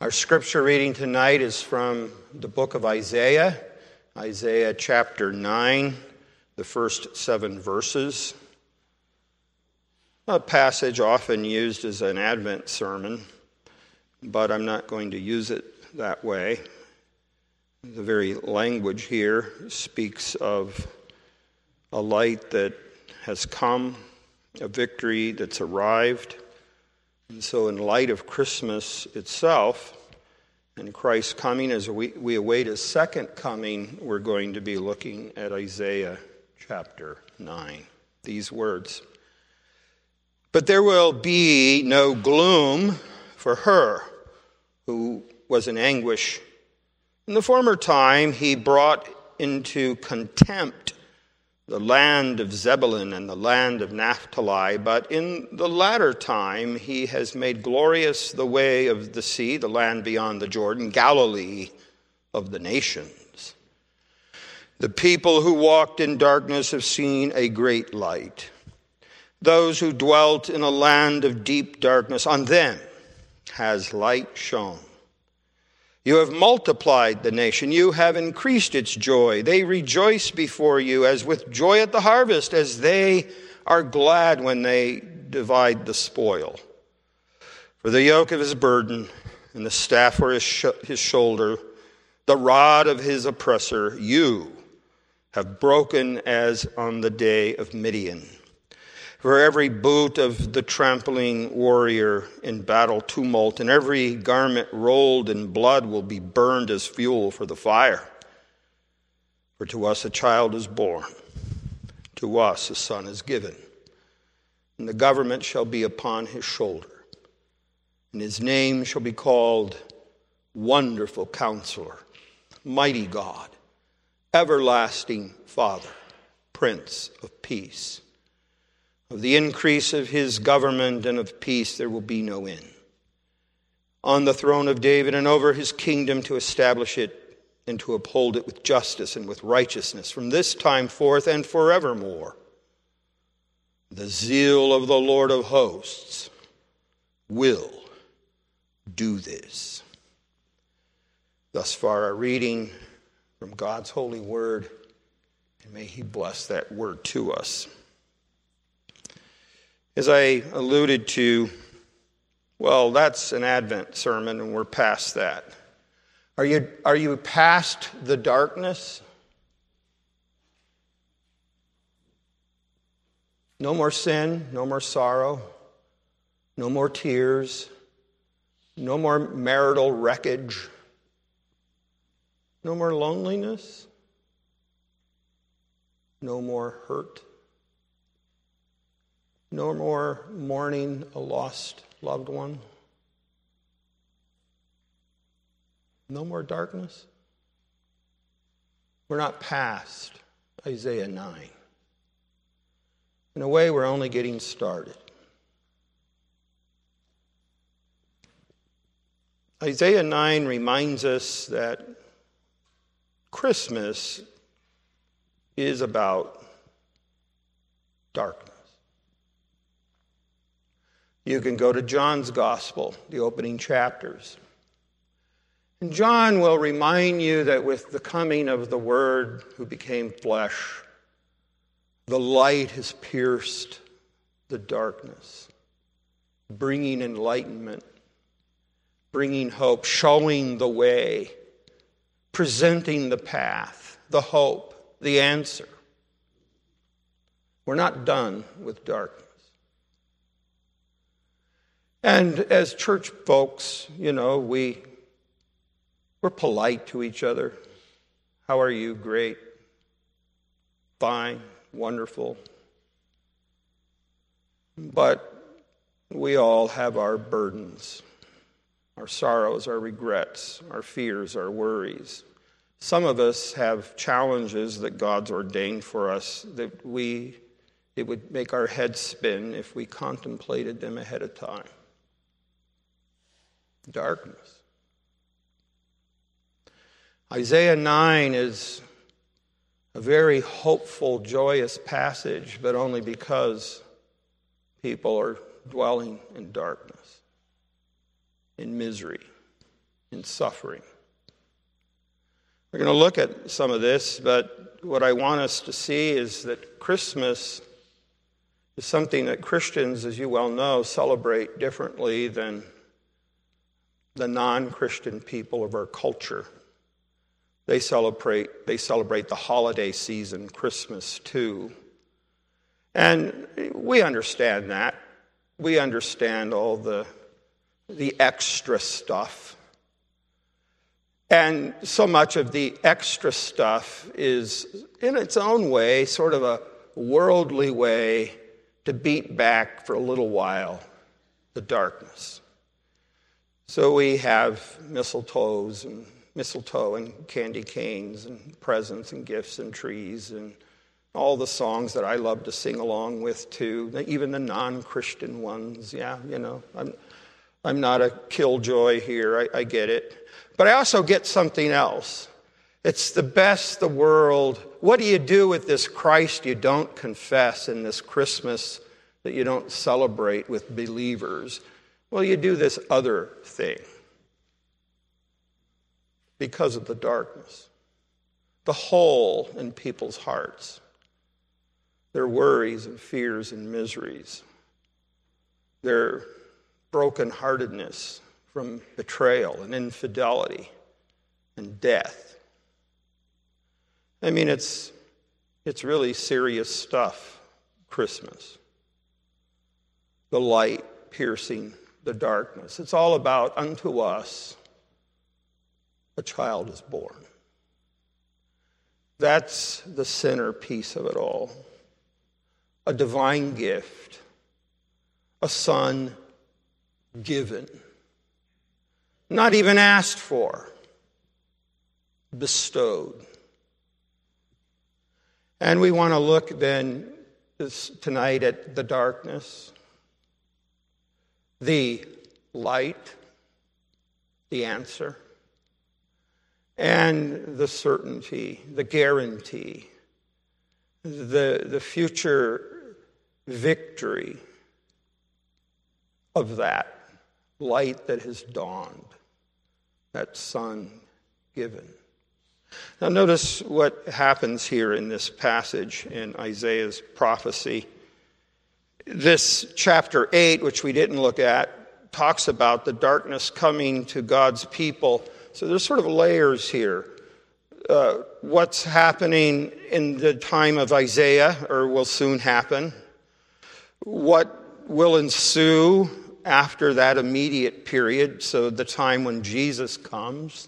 Our scripture reading tonight is from the book of Isaiah, Isaiah chapter 9, the first 7 verses. A passage often used as an Advent sermon, but I'm not going to use it that way. The very language here speaks of a light that has come, a victory that's arrived. And so in light of Christmas itself and Christ's coming, as we await his second coming, we're going to be looking at Isaiah chapter 9. These words. But there will be no gloom for her who was in anguish. In the former time he brought into contempt the land of Zebulun and the land of Naphtali, but in the latter time he has made glorious the way of the sea, the land beyond the Jordan, Galilee of the nations. The people who walked in darkness have seen a great light. Those who dwelt in a land of deep darkness, on them has light shone. You have multiplied the nation. You have increased its joy. They rejoice before you as with joy at the harvest, as they are glad when they divide the spoil. For the yoke of his burden and the staff for his shoulder, the rod of his oppressor, you have broken as on the day of Midian. For every boot of the trampling warrior in battle tumult, and every garment rolled in blood will be burned as fuel for the fire. For to us a child is born, to us a son is given, and the government shall be upon his shoulder, and his name shall be called Wonderful Counselor, Mighty God, Everlasting Father, Prince of Peace. Of the increase of his government and of peace there will be no end. On the throne of David and over his kingdom, to establish it and to uphold it with justice and with righteousness from this time forth and forevermore. The zeal of the Lord of hosts will do this. Thus far our reading from God's holy word, and may he bless that word to us. As I alluded to, well, that's an Advent sermon, and we're past that. Are you past the darkness? No more sin, no more sorrow, no more tears, no more marital wreckage, no more loneliness, no more hurt. No more mourning a lost loved one. No more darkness. We're not past Isaiah 9. In a way, we're only getting started. Isaiah 9 reminds us that Christmas is about darkness. You can go to John's Gospel, the opening chapters. And John will remind you that with the coming of the Word who became flesh, the light has pierced the darkness, bringing enlightenment, bringing hope, showing the way, presenting the path, the hope, the answer. We're not done with darkness. And as church folks, we're polite to each other. How are you? Great. Fine. Wonderful. But we all have our burdens, our sorrows, our regrets, our fears, our worries. Some of us have challenges that God's ordained for us that it would make our heads spin if we contemplated them ahead of time. Darkness. Isaiah 9 is a very hopeful, joyous passage, but only because people are dwelling in darkness, in misery, in suffering. We're going to look at some of this, but what I want us to see is that Christmas is something that Christians, as you well know, celebrate differently than the non-Christian people of our culture. They celebrate the holiday season, Christmas too. And we understand that. We understand all the extra stuff. And so much of the extra stuff is, in its own way, sort of a worldly way to beat back for a little while the darkness. So we have mistletoe and candy canes and presents and gifts and trees and all the songs that I love to sing along with too, even the non-Christian ones. Yeah, I'm not a killjoy here, I get it. But I also get something else. It's the best the world. What do you do with this Christ you don't confess in this Christmas that you don't celebrate with believers? Well, you do this other thing because of the darkness, the hole in people's hearts, their worries and fears and miseries, their brokenheartedness from betrayal and infidelity and death. I mean, it's really serious stuff, Christmas. The light piercing the darkness. It's all about unto us a child is born. That's the centerpiece of it all. A divine gift, a son given, not even asked for, bestowed. And we want to look then tonight at the darkness, the light, the answer, and the certainty, the guarantee, the future victory of that light that has dawned, that sun given. Now notice what happens here in this passage in Isaiah's prophecy. This chapter 8, which we didn't look at, talks about the darkness coming to God's people. So there's sort of layers here. What's happening in the time of Isaiah, or will soon happen. What will ensue after that immediate period, so the time when Jesus comes.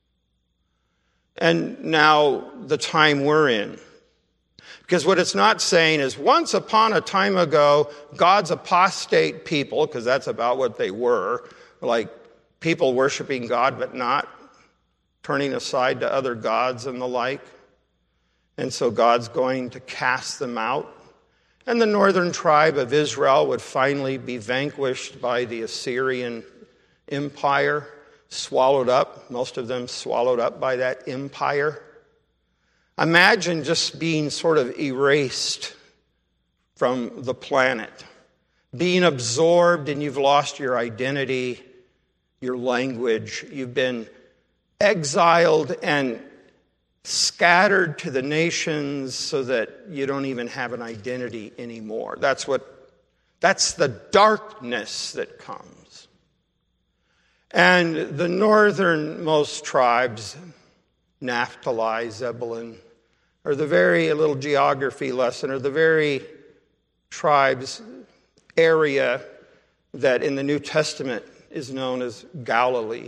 And now the time we're in. Because what it's not saying is once upon a time ago, God's apostate people, because that's about what they were, like people worshiping God but not turning aside to other gods and the like. And so God's going to cast them out. And the northern tribe of Israel would finally be vanquished by the Assyrian Empire, swallowed up, most of them swallowed up by that empire. Imagine just being sort of erased from the planet, being absorbed, and you've lost your identity, your language. You've been exiled and scattered to the nations so that you don't even have an identity anymore. That's the darkness that comes. And the northernmost tribes, Naphtali, Zebulun, are the very, a little geography lesson, are the very tribes area that in the New Testament is known as Galilee.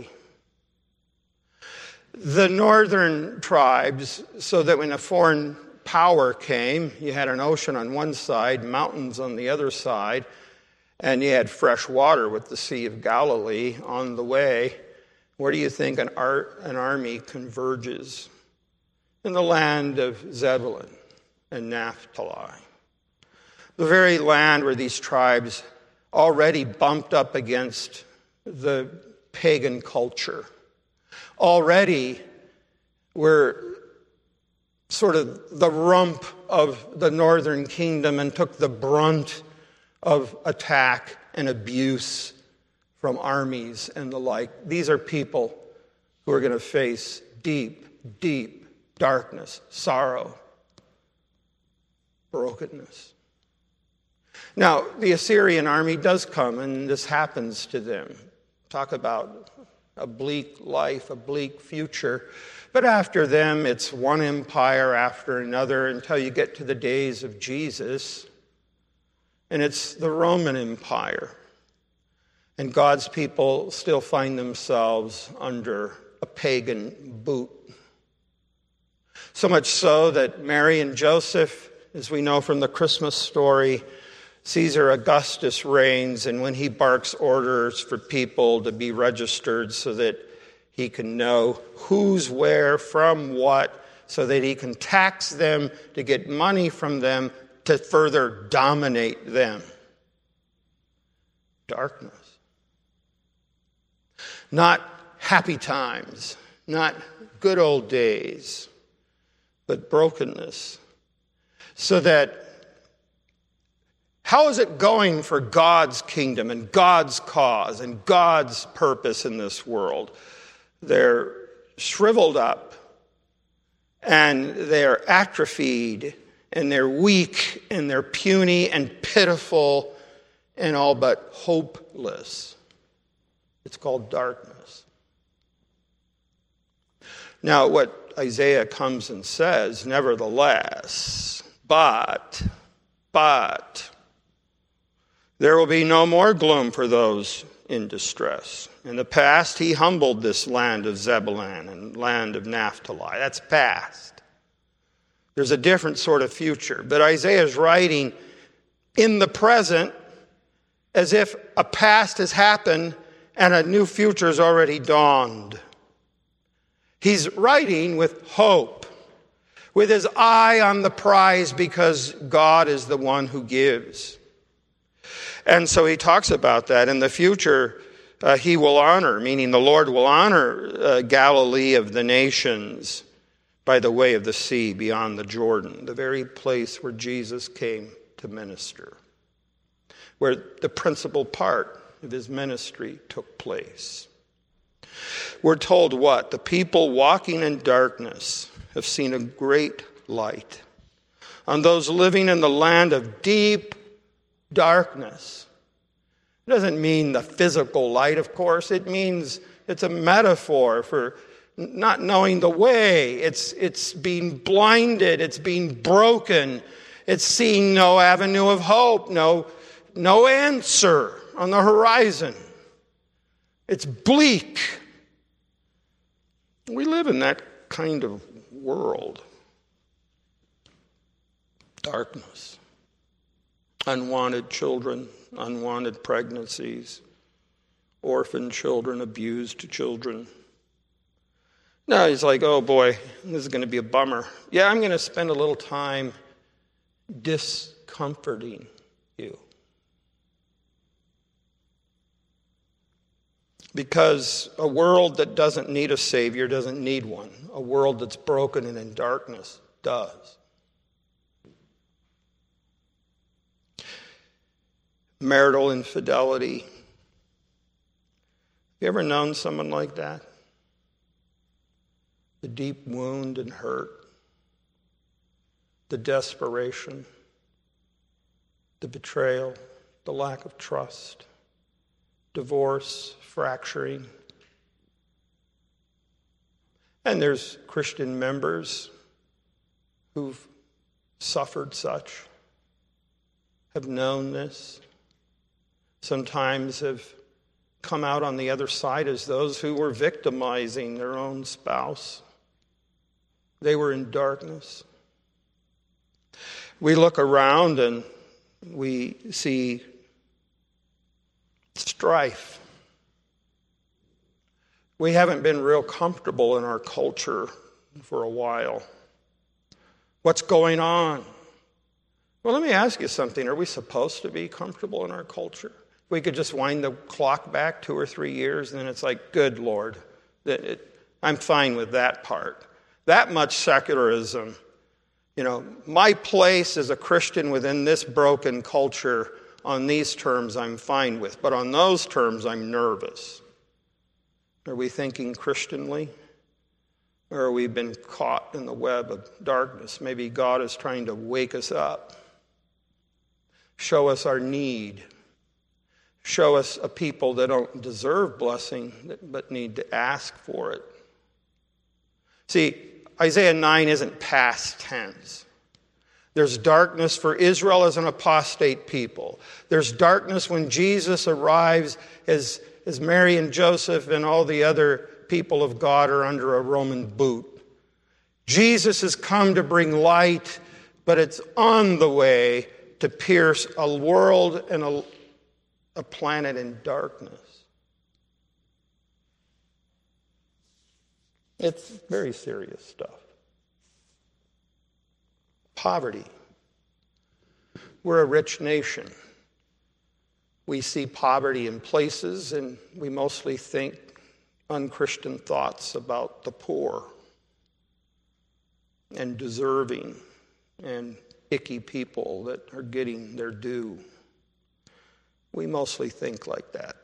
The northern tribes, so that when a foreign power came, you had an ocean on one side, mountains on the other side, and you had fresh water with the Sea of Galilee on the way. Where do you think an army converges? In the land of Zebulun and Naphtali. The very land where these tribes already bumped up against the pagan culture. Already were sort of the rump of the northern kingdom and took the brunt of attack and abuse from armies and the like. These are people who are going to face deep, deep darkness, sorrow, brokenness. Now, the Assyrian army does come, and this happens to them. Talk about a bleak life, a bleak future. But after them, it's one empire after another until you get to the days of Jesus. And it's the Roman Empire. And God's people still find themselves under a pagan boot. So much so that Mary and Joseph, as we know from the Christmas story, Caesar Augustus reigns, and when he barks orders for people to be registered so that he can know who's where, from what, so that he can tax them to get money from them to further dominate them. Darkness. Not happy times, not good old days, but brokenness. So that how is it going for God's kingdom and God's cause and God's purpose in this world? They're shriveled up and they're atrophied and they're weak and they're puny and pitiful and all but hopeless. It's called darkness. Now, what Isaiah comes and says, nevertheless, but, there will be no more gloom for those in distress. In the past, he humbled this land of Zebulun and land of Naphtali. That's past. There's a different sort of future. But Isaiah is writing in the present as if a past has happened and a new future has already dawned. He's writing with hope, with his eye on the prize, because God is the one who gives. And so he talks about that. In the future, he will honor, meaning the Lord will honor Galilee of the nations by the way of the sea beyond the Jordan, the very place where Jesus came to minister, where the principal part of his ministry took place. We're told what? The people walking in darkness have seen a great light. On those living in the land of deep darkness. It doesn't mean the physical light, of course. It means it's a metaphor for not knowing the way. It's being blinded. It's being broken. It's seeing no avenue of hope, no answer on the horizon. It's bleak. We live in that kind of world. Darkness. Unwanted children, unwanted pregnancies, orphan children, abused children. Now he's like, oh boy, this is going to be a bummer. Yeah, I'm going to spend a little time discomforting you. Because a world that doesn't need a Savior doesn't need one. A world that's broken and in darkness does. Marital infidelity. Have you ever known someone like that? The deep wound and hurt, the desperation, the betrayal, the lack of trust, divorce, fracturing. And there's Christian members who've suffered such, have known this, sometimes have come out on the other side as those who were victimizing their own spouse. They were in darkness. We look around and we see strife. We haven't been real comfortable in our culture for a while. What's going on? Well, let me ask you something. Are we supposed to be comfortable in our culture? We could just wind the clock back 2 or 3 years, and then it's like, good Lord, I'm fine with that part. That much secularism. You know, my place as a Christian within this broken culture, on these terms I'm fine with, but on those terms I'm nervous. Are we thinking Christianly? Or have we been caught in the web of darkness? Maybe God is trying to wake us up, show us our need, show us a people that don't deserve blessing but need to ask for it. See, Isaiah 9 isn't past tense. There's darkness for Israel as an apostate people. There's darkness when Jesus arrives as Mary and Joseph and all the other people of God are under a Roman boot. Jesus has come to bring light, but it's on the way to pierce a world and a planet in darkness. It's very serious stuff. Poverty. We're a rich nation. We see poverty in places, and we mostly think unchristian thoughts about the poor and deserving and icky people that are getting their due. We mostly think like that.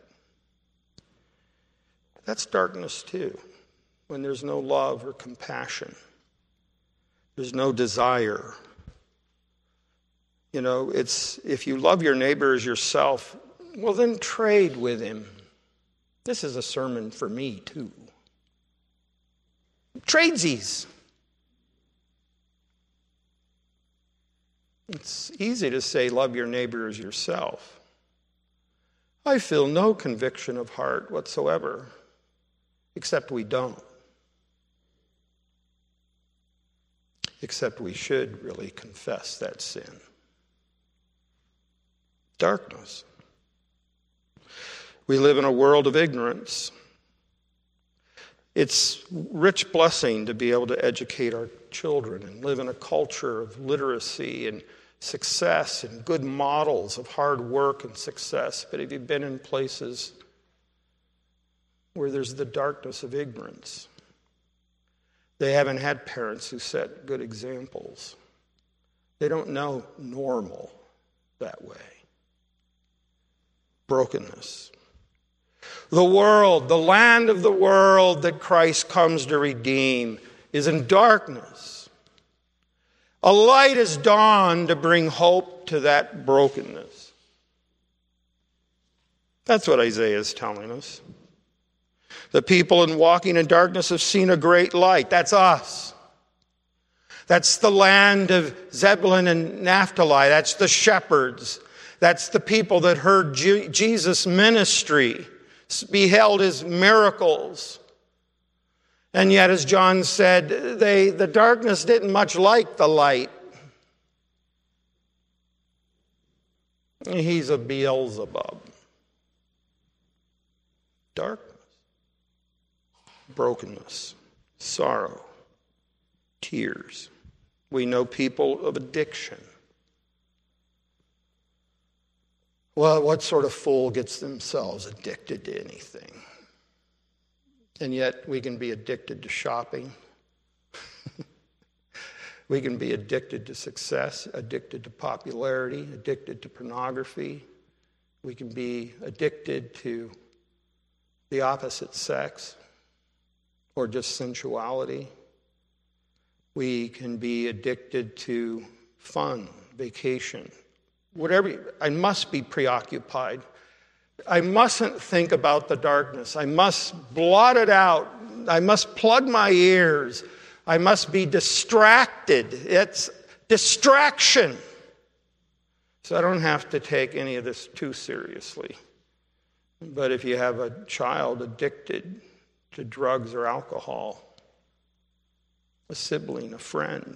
That's darkness too, when there's no love or compassion. There's no desire. You know, it's if you love your neighbor as yourself, well then trade with him. This is a sermon for me, too. Tradesies. It's easy to say, love your neighbor as yourself. I feel no conviction of heart whatsoever, except we don't. Except we should really confess that sin. Darkness. We live in a world of ignorance. It's rich blessing to be able to educate our children and live in a culture of literacy and success and good models of hard work and success. But have you been in places where there's the darkness of ignorance? They haven't had parents who set good examples. They don't know normal that way. Brokenness. The world, the land of the world that Christ comes to redeem, is in darkness. A light has dawned to bring hope to that brokenness. That's what Isaiah is telling us. The people in walking in darkness have seen a great light. That's us. That's the land of Zebulun and Naphtali. That's the shepherds. That's the people that heard Jesus' ministry, beheld his miracles. And yet, as John said, the darkness didn't much like the light. He's a Beelzebub. Darkness, brokenness, sorrow, tears. We know people of addiction. Well, what sort of fool gets themselves addicted to anything? And yet we can be addicted to shopping. We can be addicted to success, addicted to popularity, addicted to pornography. We can be addicted to the opposite sex or just sensuality. We can be addicted to fun, vacation, whatever. I must be preoccupied. I mustn't think about the darkness. I must blot it out. I must plug my ears. I must be distracted. It's distraction. So I don't have to take any of this too seriously. But if you have a child addicted to drugs or alcohol, a sibling, a friend,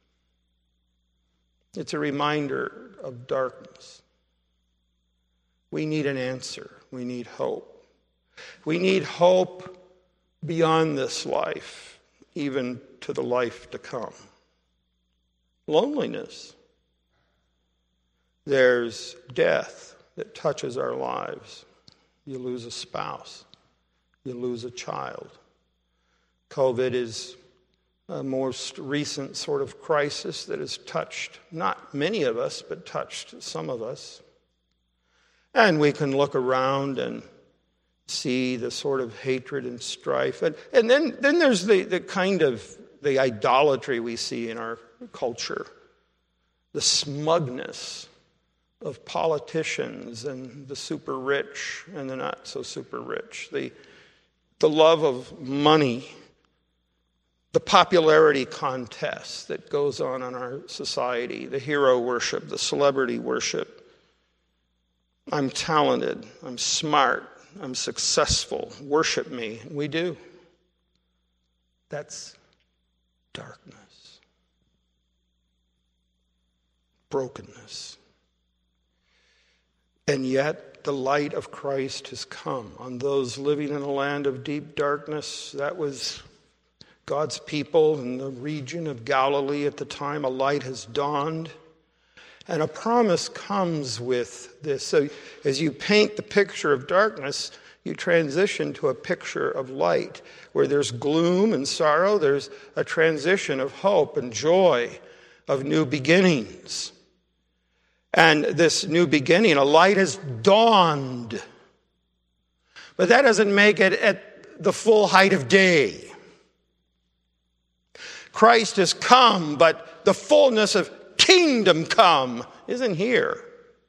it's a reminder of darkness. We need an answer. We need hope. We need hope beyond this life, even to the life to come. Loneliness. There's death that touches our lives. You lose a spouse. You lose a child. COVID is a most recent sort of crisis that has touched not many of us, but touched some of us. And we can look around and see the sort of hatred and strife. And then there's the kind of the idolatry we see in our culture, the smugness of politicians and the super rich and the not so super rich, the love of money, the popularity contest that goes on in our society, the hero worship, the celebrity worship. I'm talented, I'm smart, I'm successful, worship me. We do. That's darkness, brokenness. And yet the light of Christ has come on those living in a land of deep darkness. That was God's people in the region of Galilee at the time. A light has dawned. And a promise comes with this. So as you paint the picture of darkness, you transition to a picture of light. Where there's gloom and sorrow, there's a transition of hope and joy, of new beginnings. And this new beginning, a light has dawned. But that doesn't make it at the full height of day. Christ has come, but the fullness of kingdom come isn't here.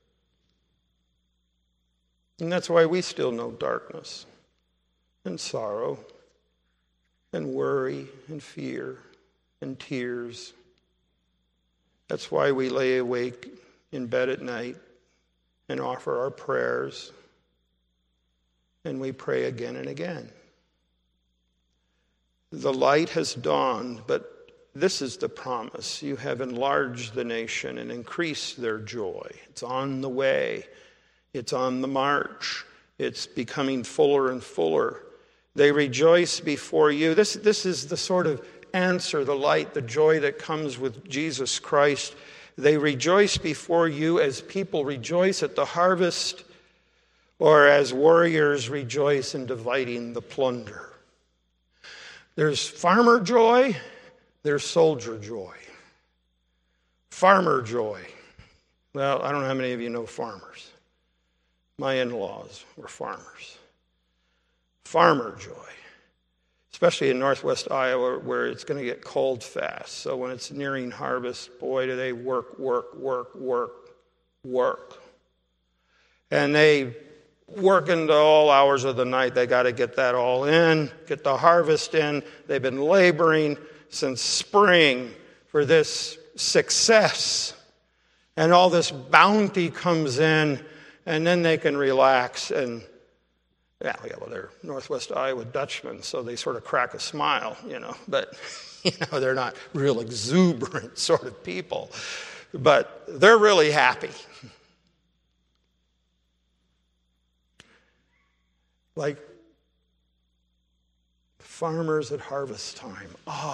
And that's why we still know darkness and sorrow and worry and fear and tears. That's why we lay awake in bed at night and offer our prayers, and we pray again and again. The light has dawned, but this is the promise. You have enlarged the nation and increased their joy. It's on the way. It's on the march. It's becoming fuller and fuller. They rejoice before you. This is the sort of answer, the light, the joy that comes with Jesus Christ. They rejoice before you as people rejoice at the harvest, or as warriors rejoice in dividing the plunder. There's farmer joy. There's soldier joy. Farmer joy. Well, I don't know how many of you know farmers. My in-laws were farmers. Farmer joy. Especially in northwest Iowa where it's going to get cold fast. So when it's nearing harvest, boy, do they work. And they work into all hours of the night. They got to get that all in, get the harvest in. They've been laboring since spring for this success. And all this bounty comes in, and then they can relax. And well, they're Northwest Iowa Dutchmen, so they sort of crack a smile, But, they're not real exuberant sort of people. But they're really happy. Like farmers at harvest time.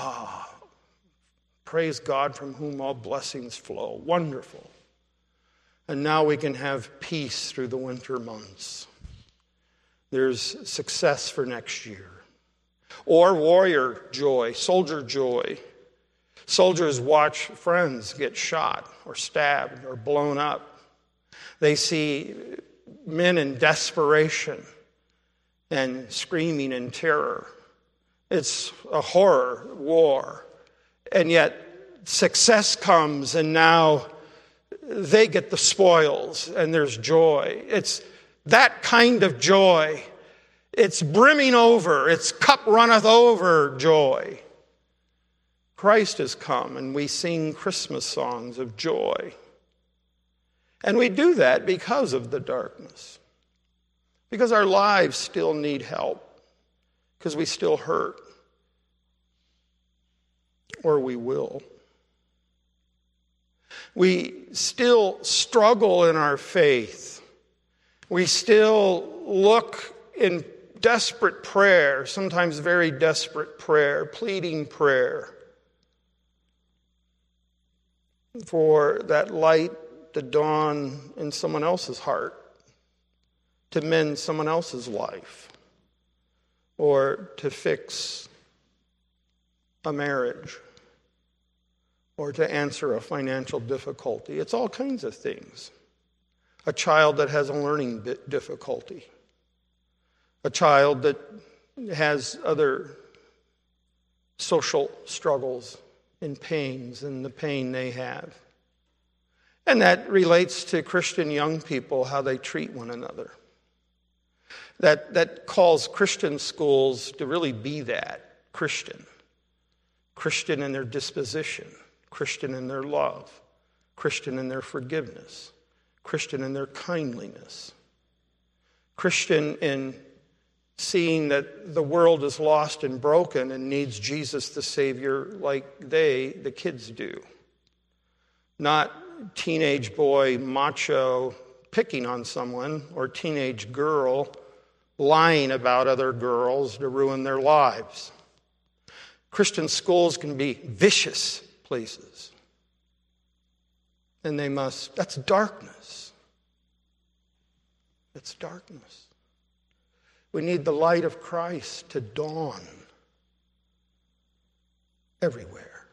Praise God from whom all blessings flow. Wonderful. And now we can have peace through the winter months. There's success for next year. Or warrior joy, soldier joy. Soldiers watch friends get shot or stabbed or blown up. They see men in desperation and screaming in terror. It's a horror war. And yet success comes, and now they get the spoils, and there's joy. It's that kind of joy. It's brimming over. It's cup runneth over joy. Christ has come, and we sing Christmas songs of joy. And we do that because of the darkness. Because our lives still need help. Because we still hurt. Or we will. We still struggle in our faith. We still look in desperate prayer, sometimes very desperate prayer, pleading prayer, for that light to dawn in someone else's heart, to mend someone else's life, or to fix a marriage, or to answer a financial difficulty. It's all kinds of things. A child that has a learning difficulty. a child that has other social struggles and pains and the pain they have. And that relates to Christian young people, how they treat one another. That calls Christian schools to really be that, Christian. Christian in their disposition, Christian in their love, Christian in their forgiveness, Christian in their kindliness, Christian in seeing that the world is lost and broken and needs Jesus the Savior like the kids do. Not teenage boy macho picking on someone or teenage girl lying about other girls to ruin their lives. Christian schools can be vicious places. And that's darkness. It's darkness. We need the light of Christ to dawn everywhere.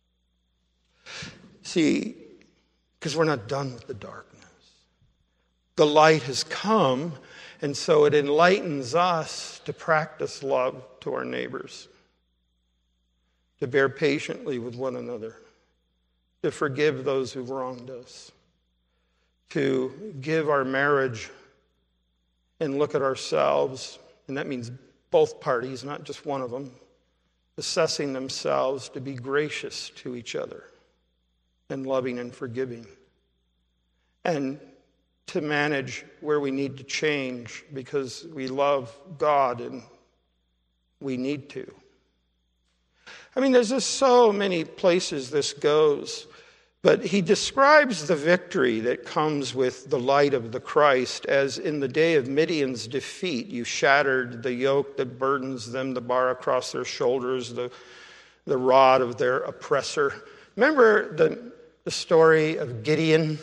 See, because we're not done with the darkness. The light has come, and so it enlightens us to practice love to our neighbors, to bear patiently with one another, to forgive those who've wronged us, to give our marriage and look at ourselves, and that means both parties, not just one of them, assessing themselves to be gracious to each other and loving and forgiving, and to manage where we need to change because we love God and we need to. I mean, there's just so many places this goes. But he describes the victory that comes with the light of the Christ as in the day of Midian's defeat, you shattered the yoke that burdens them, the bar across their shoulders, the rod of their oppressor. Remember the story of Gideon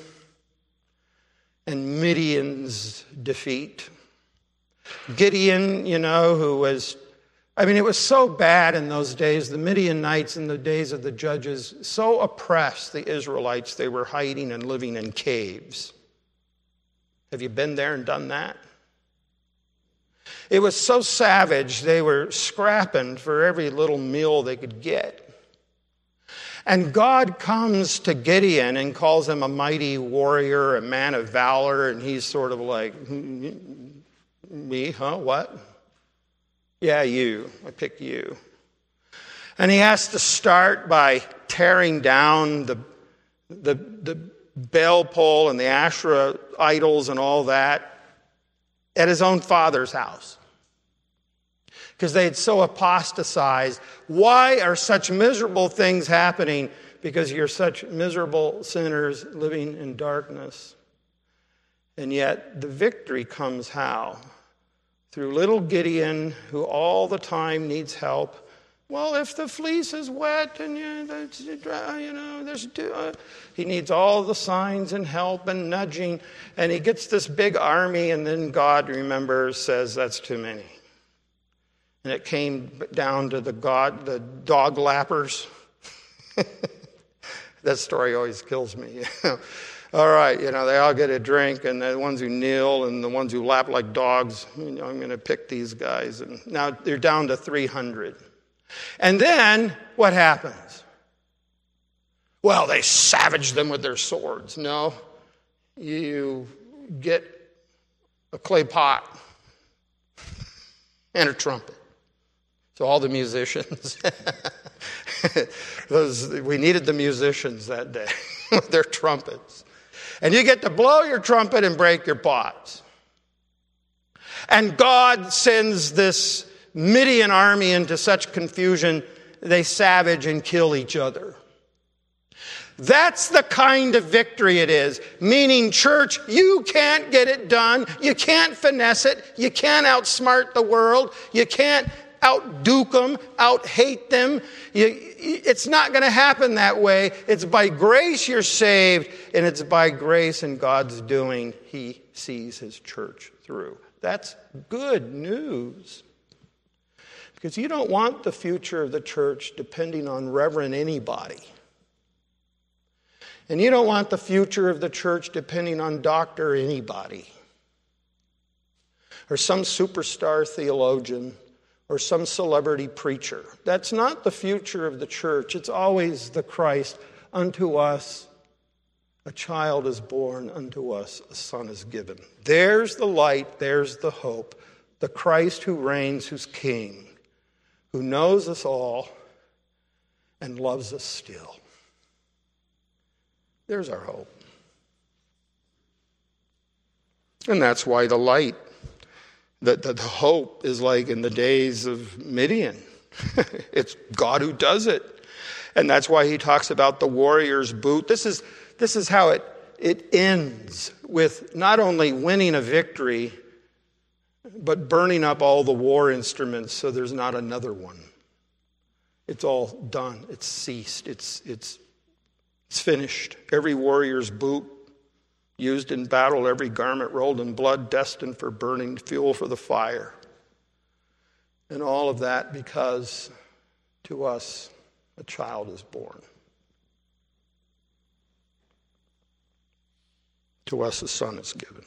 and Midian's defeat? Gideon, who was... it was so bad in those days. The Midianites in the days of the judges so oppressed the Israelites, they were hiding and living in caves. Have you been there and done that? It was so savage, they were scrapping for every little meal they could get. And God comes to Gideon and calls him a mighty warrior, a man of valor, and he's sort of like, me, huh, what? Yeah, you. I pick you. And he has to start by tearing down the Baal pole and the Asherah idols and all that at his own father's house. Because they had so apostatized. Why are such miserable things happening? Because you're such miserable sinners living in darkness. And yet the victory comes how? Through little Gideon, who all the time needs help. Well, if the fleece is wet and he needs all the signs and help and nudging, and he gets this big army, and then God, says that's too many. And it came down to the dog lappers. That story always kills me. All right, they all get a drink, and the ones who kneel and the ones who lap like dogs, I'm going to pick these guys. And now they're down to 300. And then what happens? Well, they savage them with their swords. No, you get a clay pot and a trumpet. So all the musicians, we needed the musicians that day with their trumpets. And you get to blow your trumpet and break your pots. And God sends this Midian army into such confusion, they savage and kill each other. That's the kind of victory it is. Meaning, church, you can't get it done. You can't finesse it. You can't outsmart the world. You can't outduke them, out-hate them. It's not going to happen that way. It's by grace you're saved, and it's by grace and God's doing He sees His church through. That's good news. Because you don't want the future of the church depending on Reverend anybody. And you don't want the future of the church depending on Dr. anybody. or some superstar theologian or some celebrity preacher. That's not the future of the church. It's always the Christ. Unto us a child is born, unto us a son is given. There's the light, there's the hope. The Christ who reigns, who's king, who knows us all and loves us still. There's our hope. And that's why the light, the hope is like in the days of Midian. It's God who does it. And that's why he talks about the warrior's boot. This is how it ends, with not only winning a victory, but burning up all the war instruments so there's not another one. It's all done. It's ceased. It's finished. Every warrior's boot used in battle, every garment rolled in blood, destined for burning, fuel for the fire. And all of that because to us a child is born. To us a son is given.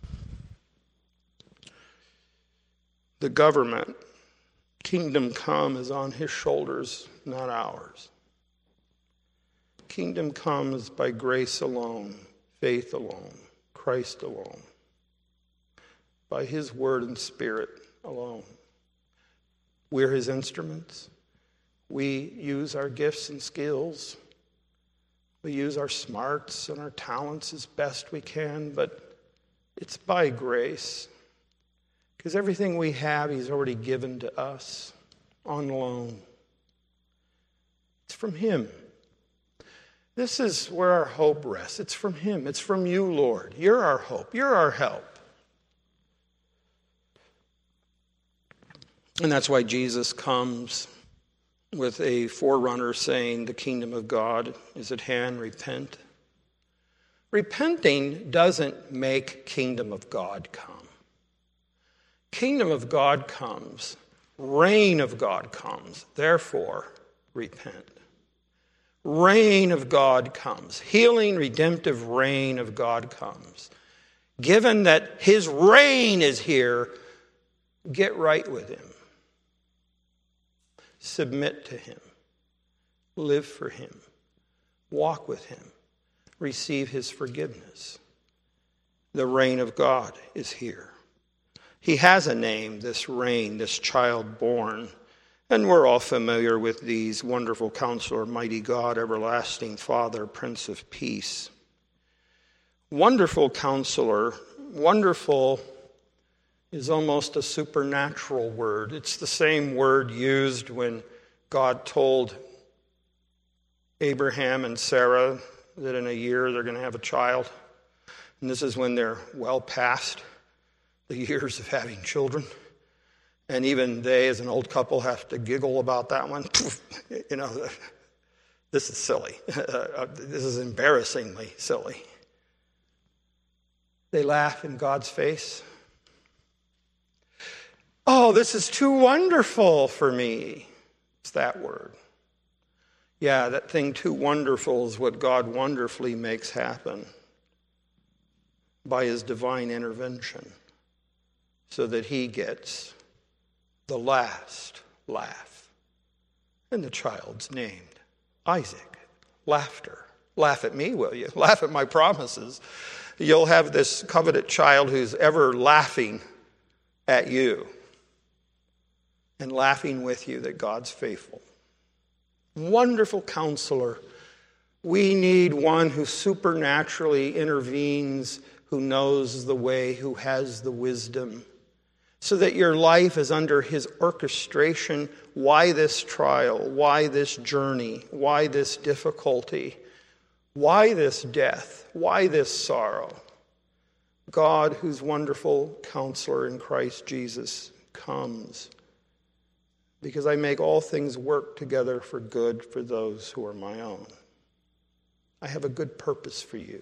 The government, kingdom come, is on his shoulders, not ours. Kingdom comes by grace alone, faith alone, Christ alone, by his word and spirit alone. We're his instruments. We use our gifts and skills. We use our smarts and our talents as best we can, but it's by grace. Because everything we have, he's already given to us on loan. It's from him. This is where our hope rests. It's from him. It's from you, Lord. You're our hope. You're our help. And that's why Jesus comes with a forerunner saying, the kingdom of God is at hand, repent. Repenting doesn't make kingdom of God come. Kingdom of God comes, reign of God comes, therefore repent. Reign of God comes, healing, redemptive reign of God comes. Given that his reign is here, get right with him. Submit to him. Live for him. Walk with him. Receive his forgiveness. The reign of God is here. He has a name, this reign, this child born. And we're all familiar with these: wonderful counselor, mighty God, everlasting Father, Prince of Peace. Wonderful counselor, wonderful is almost a supernatural word. It's the same word used when God told Abraham and Sarah that in a year they're going to have a child. And this is when they're well past the years of having children. And even they, as an old couple, have to giggle about that one. You know, this is silly. This is embarrassingly silly. They laugh in God's face. Oh, this is too wonderful for me. It's that word. Yeah, that thing too wonderful is what God wonderfully makes happen by his divine intervention, so that he gets the last laugh. And the child's named Isaac. Laughter. Laugh at me, will you? Laugh at my promises. You'll have this covenant child who's ever laughing at you and laughing with you that God's faithful. Wonderful counselor. We need one who supernaturally intervenes, who knows the way, who has the wisdom, so that your life is under his orchestration. Why this trial? Why this journey? Why this difficulty? Why this death? Why this sorrow? God, who's wonderful counselor in Christ Jesus, comes because I make all things work together for good for those who are my own. I have a good purpose for you,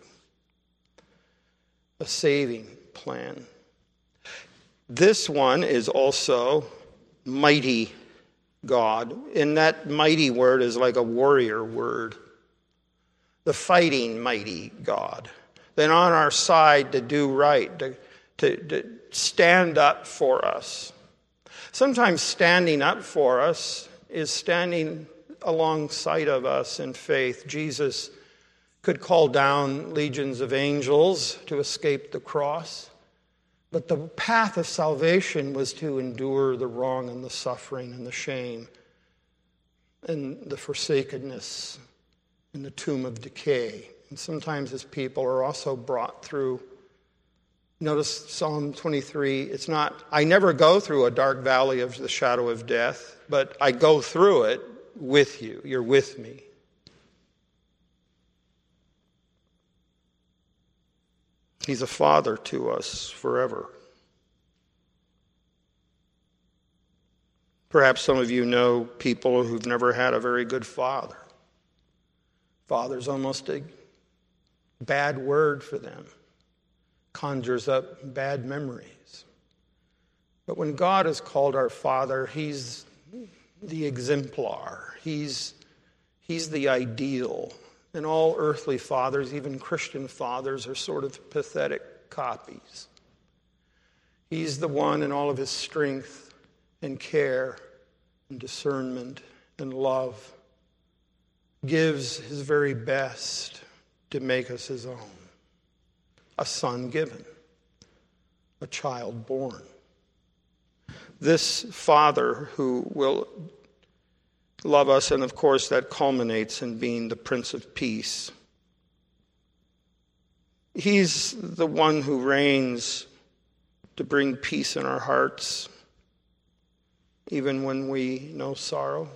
a saving plan. This one is also mighty God. And that mighty word is like a warrior word. The fighting mighty God. Then on our side to do right, stand up for us. Sometimes standing up for us is standing alongside of us in faith. Jesus could call down legions of angels to escape the cross, but the path of salvation was to endure the wrong and the suffering and the shame and the forsakenness and the tomb of decay. And sometimes his people are also brought through. Notice Psalm 23, it's not, I never go through a dark valley of the shadow of death, but I go through it with you. You're with me. He's a father to us forever. Perhaps some of you know people who've never had a very good father. Father's almost a bad word for them. Conjures up bad memories. But when God is called our Father, He's the exemplar. He's the ideal. And all earthly fathers, even Christian fathers, are sort of pathetic copies. He's the one in all of his strength and care and discernment and love gives his very best to make us his own. A son given, a child born. This Father who will love us, and of course that culminates in being the Prince of Peace. He's the one who reigns to bring peace in our hearts, even when we know sorrow.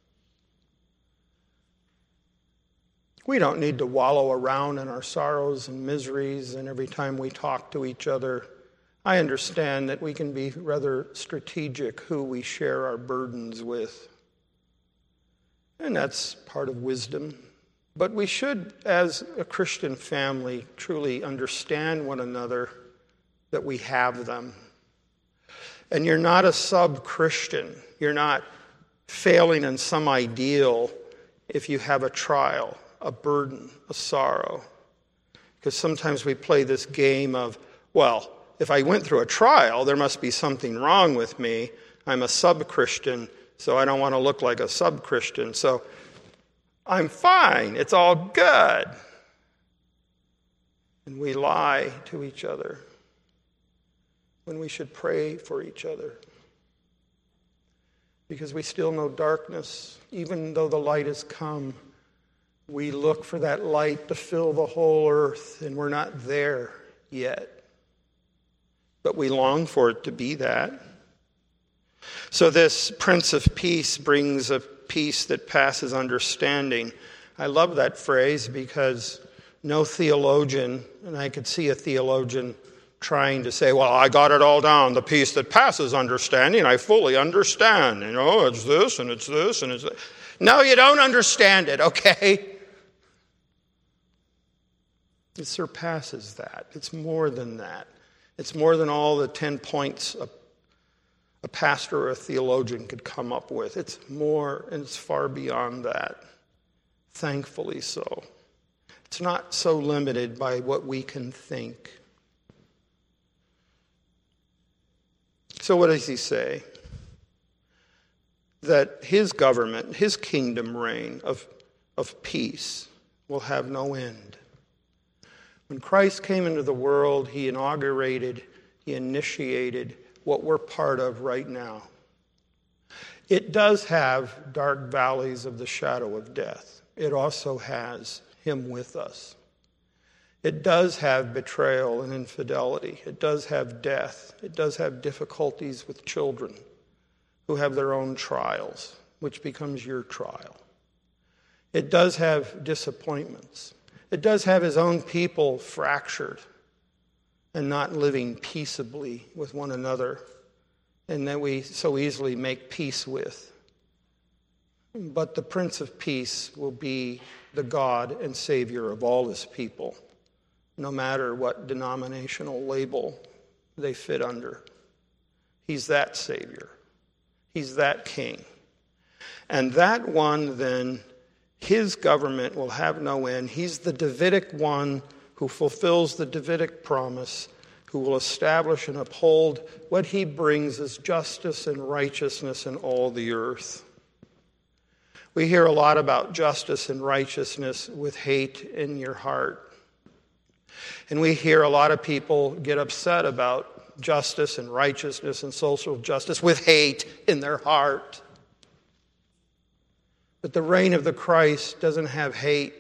We don't need to wallow around in our sorrows and miseries, and every time we talk to each other, I understand that we can be rather strategic who we share our burdens with. And that's part of wisdom. But we should, as a Christian family, truly understand one another, that we have them. And you're not a sub-Christian. You're not failing in some ideal if you have a trial, a burden, a sorrow. Because sometimes we play this game of, well, if I went through a trial, there must be something wrong with me. I'm a sub-Christian, so I don't want to look like a sub-Christian. So I'm fine. It's all good. And we lie to each other when we should pray for each other. Because we still know darkness. Even though the light has come, we look for that light to fill the whole earth, and we're not there yet. But we long for it to be that. So this Prince of Peace brings a peace that passes understanding. I love that phrase because no theologian, and I could see a theologian trying to say, well, I got it all down, the peace that passes understanding, I fully understand. It's this and it's this and it's that. No, you don't understand it, okay? It surpasses that. It's more than that. It's more than all the 10 points a pastor or a theologian could come up with. It's more, and it's far beyond that. Thankfully so. It's not so limited by what we can think. So what does he say? That his government, his kingdom reign of peace will have no end. When Christ came into the world, he initiated what we're part of right now. It does have dark valleys of the shadow of death. It also has him with us. It does have betrayal and infidelity. It does have death. It does have difficulties with children who have their own trials, which becomes your trial. It does have disappointments. It does have his own people fractured and not living peaceably with one another, and that we so easily make peace with. But the Prince of Peace will be the God and Savior of all his people, no matter what denominational label they fit under. He's that Savior. He's that King. And that one, then, his government will have no end. He's the Davidic one who fulfills the Davidic promise who will establish and uphold what he brings as justice and righteousness in all the earth. We hear a lot about justice and righteousness with hate in your heart. And we hear a lot of people get upset about justice and righteousness and social justice with hate in their heart. But the reign of the Christ doesn't have hate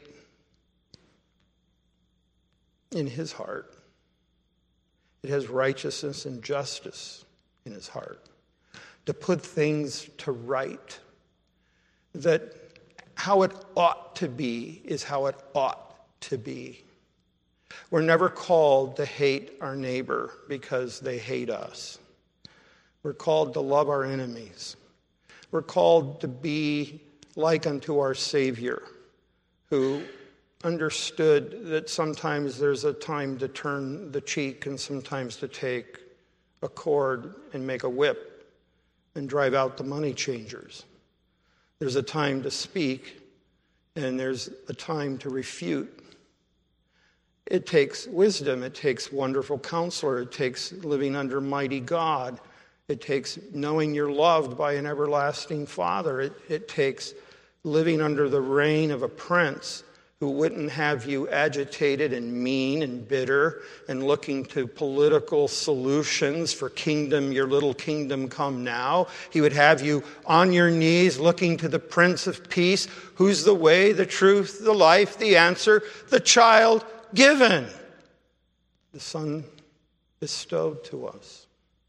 in his heart. It has righteousness and justice in his heart. To put things to right. That how it ought to be is how it ought to be. We're never called to hate our neighbor because they hate us. We're called to love our enemies. We're called to be like unto our Savior, who understood that sometimes there's a time to turn the cheek and sometimes to take a cord and make a whip and drive out the money changers. There's a time to speak and there's a time to refute. It takes wisdom. It takes wonderful counselor. It takes living under mighty God. It takes knowing you're loved by an everlasting Father. It takes living under the reign of a prince who wouldn't have you agitated and mean and bitter and looking to political solutions for kingdom, your little kingdom come now. He would have you on your knees looking to the Prince of Peace, who's the way, the truth, the life, the answer, the child given, the Son bestowed to us.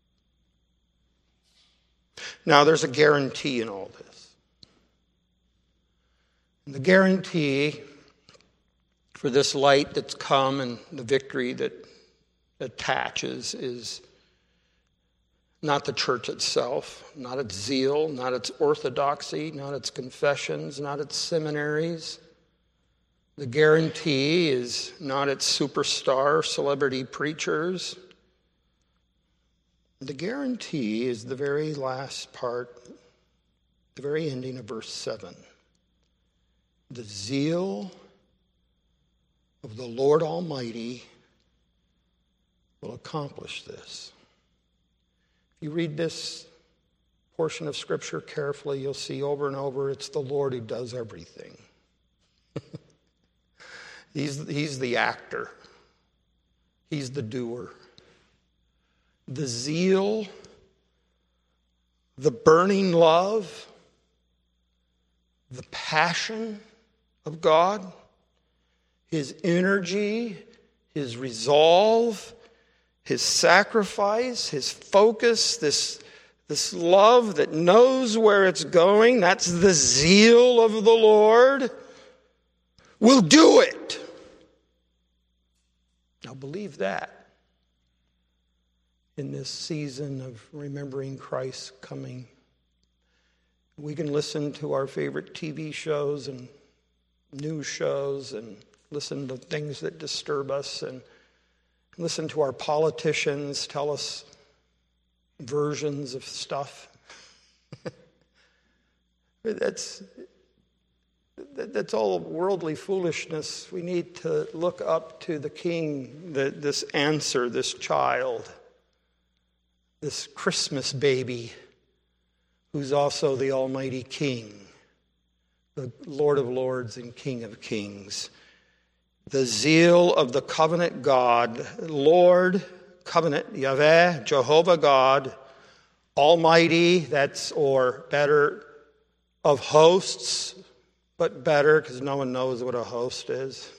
Now there's a guarantee in all this. And the guarantee for this light that's come and the victory that attaches is not the church itself, not its zeal, not its orthodoxy, not its confessions, not its seminaries. The guarantee is not its superstar celebrity preachers. The guarantee is the very last part, the very ending of verse 7. The zeal of the Lord Almighty will accomplish this. If you read this portion of Scripture carefully, you'll see over and over it's the Lord who does everything. He's the actor. He's the doer. The zeal, the burning love, the passion of God, his energy, his resolve, his sacrifice, his focus, this love that knows where it's going, that's the zeal of the Lord, will do it. Now believe that in this season of remembering Christ's coming. We can listen to our favorite TV shows and news shows and listen to things that disturb us and listen to our politicians tell us versions of stuff. That's all worldly foolishness. We need to look up to the King, this answer, this child, this Christmas baby, who's also the Almighty King, the Lord of Lords and King of Kings. The zeal of the covenant God, Lord, covenant, Yahweh, Jehovah God, Almighty, that's or better, of hosts, but better because no one knows what a host is.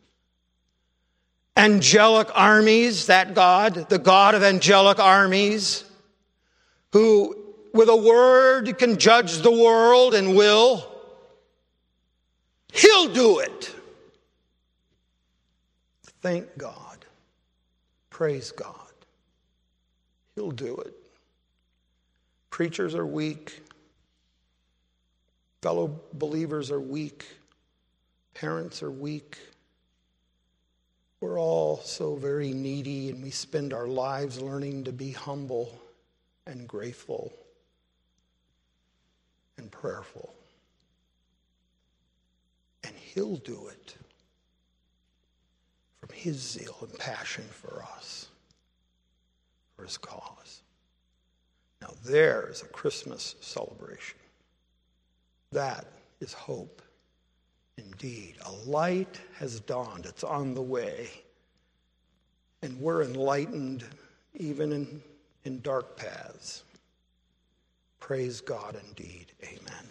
Angelic armies, that God, the God of angelic armies, who with a word can judge the world and will. He'll do it. Thank God. Praise God. He'll do it. Preachers are weak. Fellow believers are weak. Parents are weak. We're all so very needy, and we spend our lives learning to be humble and grateful and prayerful. And he'll do it from his zeal and passion for us. for his cause. Now there is a Christmas celebration. That is hope. Indeed, a light has dawned. It's on the way. And we're enlightened even in dark paths. Praise God indeed. Amen.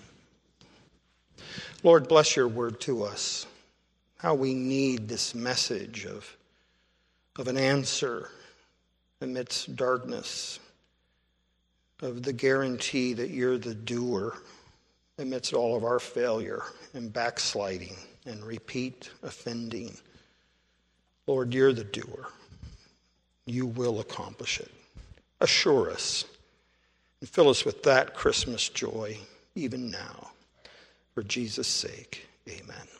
Lord, bless your word to us. How we need this message of an answer amidst darkness, of the guarantee that you're the doer amidst all of our failure and backsliding and repeat offending. Lord, you're the doer. You will accomplish it. Assure us and fill us with that Christmas joy even now. For Jesus' sake, amen.